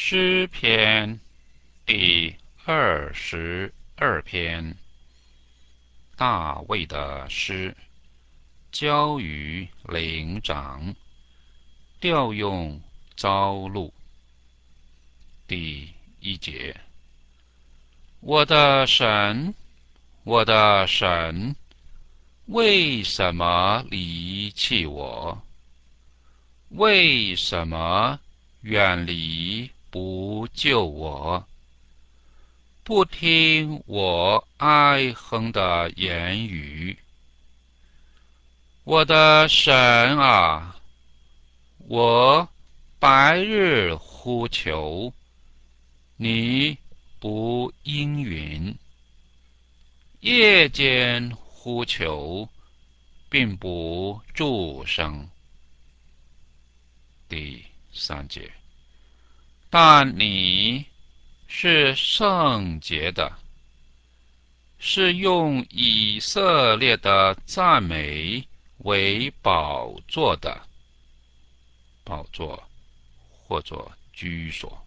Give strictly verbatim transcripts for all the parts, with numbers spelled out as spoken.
诗篇第二十二篇，大卫的诗，交于灵长，调用朝露。第一节，我的神，我的神，为什么离弃我？为什么远离不救我？不听我哀哼的言语，我的神啊，我白日呼求，你不应允；夜间呼求，并不助声。第三节，但你是圣洁的，是用以色列的赞美为宝座的，宝座或者居所。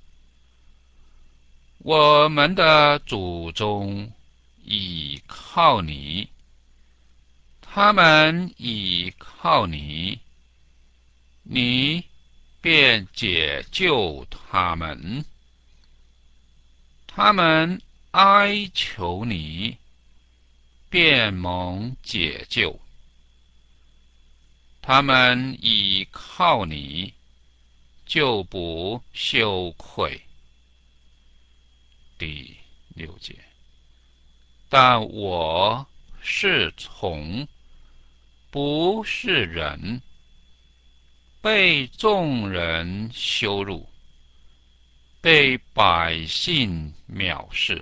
我们的祖宗倚靠你，他们倚靠你，你便解救他们。他们哀求你，便蒙解救。他们倚靠你，就不羞愧。第六节，但我是虫，不是人，被众人羞辱，被百姓藐视。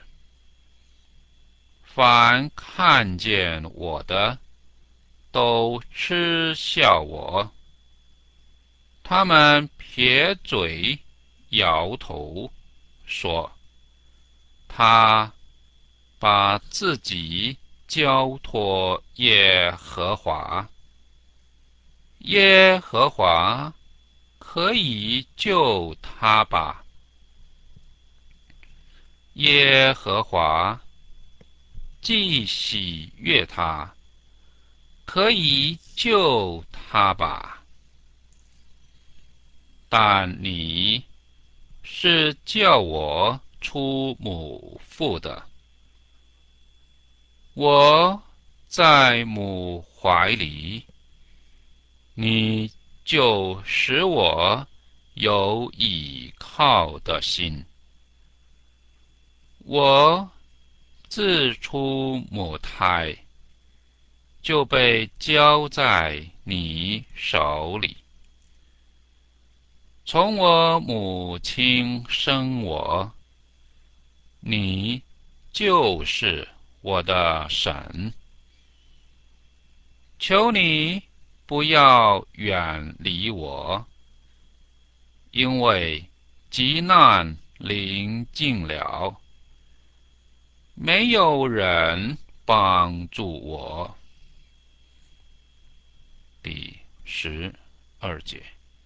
凡看见我的，都嗤笑我。他们撇嘴，摇头，说：他把自己交托耶和华，耶和华可以救他吧？耶和华既喜悦他，可以救他吧？但你是叫我出母腹的，我在母怀里，你就使我有倚靠的心。我自出母胎，就被交在你手里。从我母亲生我，你就是我的神。求你不要远离我，因为急难临近了，没有人帮助我。第十二节，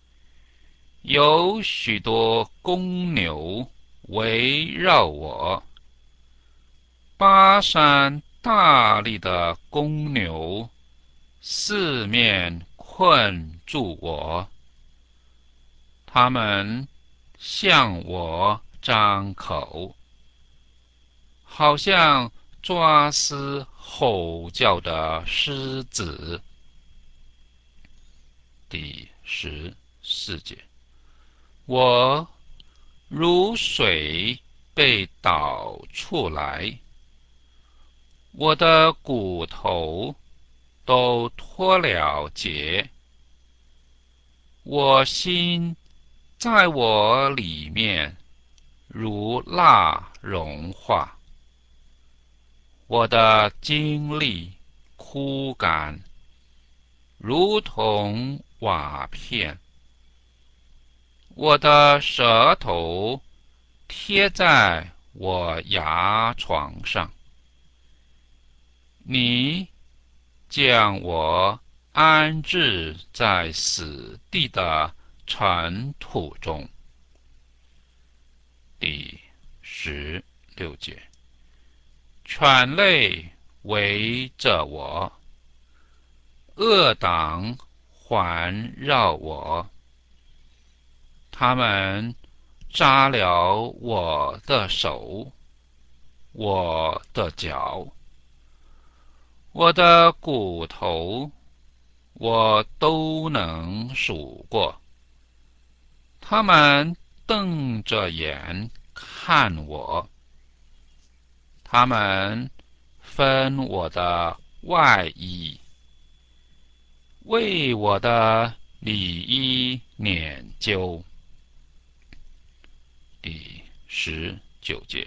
有许多公牛围绕我，巴山大力的公牛四面困住我，他们向我张口，好像抓撕吼叫的狮子。第十四节，我如水被导出来，我的骨头都脱了节，我心在我里面如蜡融化，我的精力枯干，如同瓦片，我的舌头贴在我牙床上。你将我安置在死地的尘土中， 第十六节，犬类围着我，恶党环绕我，他们扎了我的手，我的脚，我的骨头，我都能数过。他们瞪着眼看我，他们分我的外衣，为我的里衣研究。第十九节，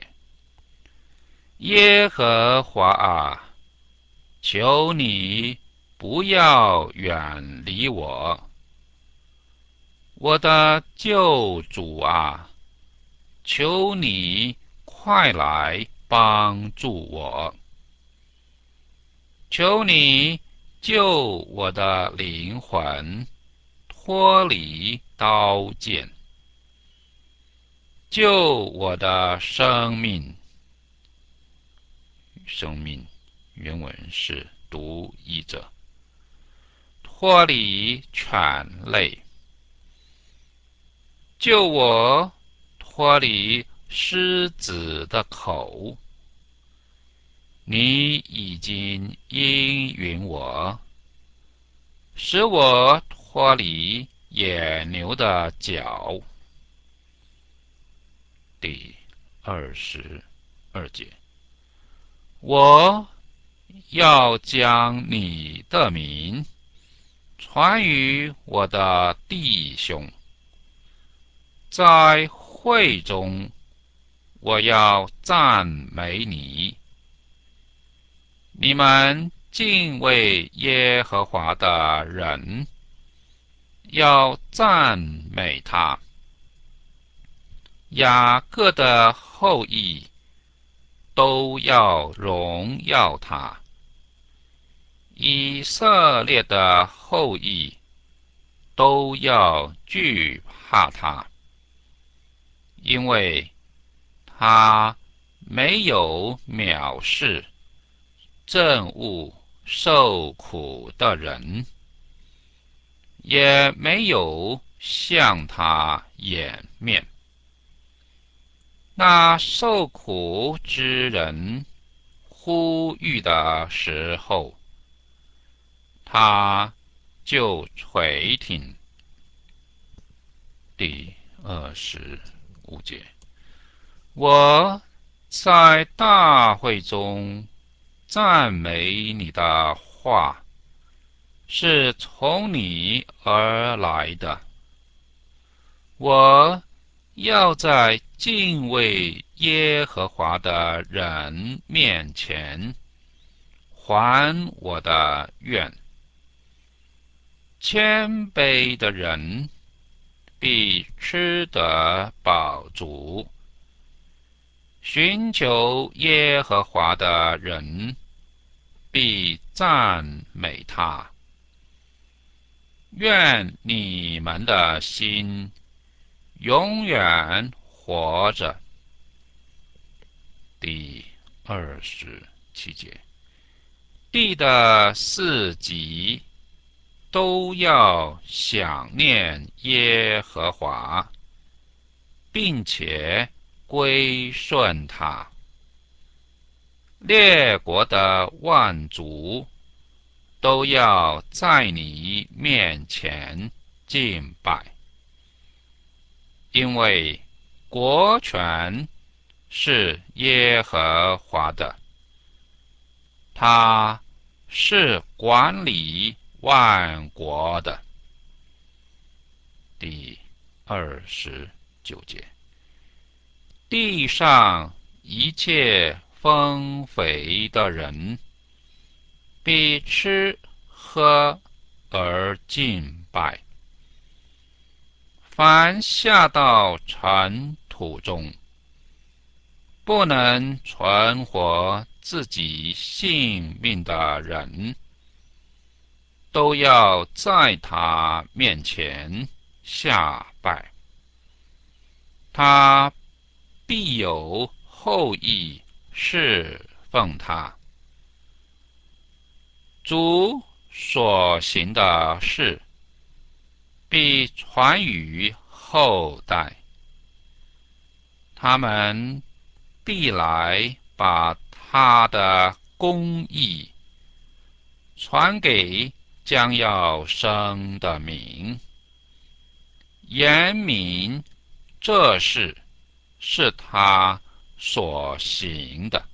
耶和华啊，求你不要远离我，我的救主啊，求你快来帮助我，求你救我的灵魂脱离刀剑，救我的生命。生命原文是读译者，脱离犬类，救我脱离狮子的口。你已经应允我，使我脱离野牛的脚。第二十二节，我要将你的名传于我的弟兄，在会中我要赞美你。你们敬畏耶和华的人要赞美他，雅各的后裔都要荣耀他，以色列的后裔都要惧怕他，因为他没有藐视憎恶受苦的人，也没有向他掩面。那受苦之人呼吁的时候，他就垂听。第二十五节，我在大会中赞美你的话，是从你而来的。我要在敬畏耶和华的人面前还我的愿。谦卑的人必吃得饱足，寻求耶和华的人必赞美他。愿你们的心永远活着。第二十七节，地的四极都要想念耶和华，并且归顺他。列国的万族都要在你面前敬拜，因为国权是耶和华的，他是管理万国的。第二十九节，地上一切丰肥的人必吃喝而敬拜，凡下到尘土中不能存活自己性命的人，都要在他面前下拜。他必有后裔侍奉他。主所行的事必传于后代，他们必来把他的公义传给将要生的民，言明这事是他所行的。